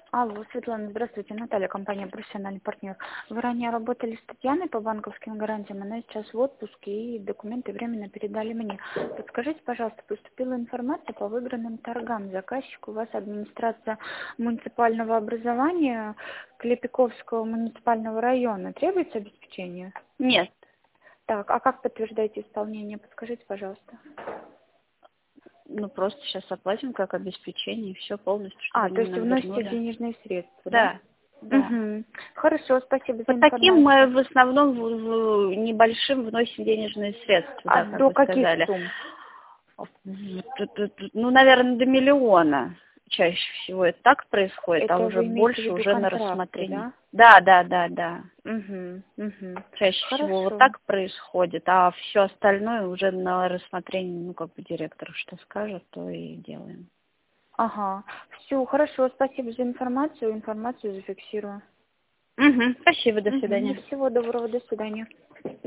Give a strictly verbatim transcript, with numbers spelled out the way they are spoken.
Алло, Светлана, здравствуйте. Наталья, компания «Профессиональный партнер». Вы ранее работали с Татьяной по банковским гарантиям, она сейчас в отпуске, и документы временно передали мне. Подскажите, пожалуйста, поступила информация по выигранным торгам. Заказчик у вас администрация муниципального образования Клепиковского муниципального района. Требуется обеспечение? Нет. Так, а как подтверждаете исполнение? Подскажите, пожалуйста. Ну, просто сейчас оплатим как обеспечение, и все полностью, чтобы А, то они есть нам вносите вернули. денежные средства, да? Да, да. Угу. Хорошо, спасибо По за таким мы информацию. в основном в, в небольшим вносим денежные средства, А да, как до вы каких сказали. сумм? Ну, наверное, до миллиона чаще всего это так происходит, а Это уже вы имеете в больше виду уже на контракты, рассмотрение. да? Да, да, да, да. Угу, угу. Чаще всего вот Хорошо. так происходит, а все остальное уже на рассмотрение, ну, как бы директор что скажет, то и делаем. Ага. Все, хорошо, спасибо за информацию. Информацию зафиксирую. Угу, спасибо, до Угу. свидания. Всего доброго, до свидания.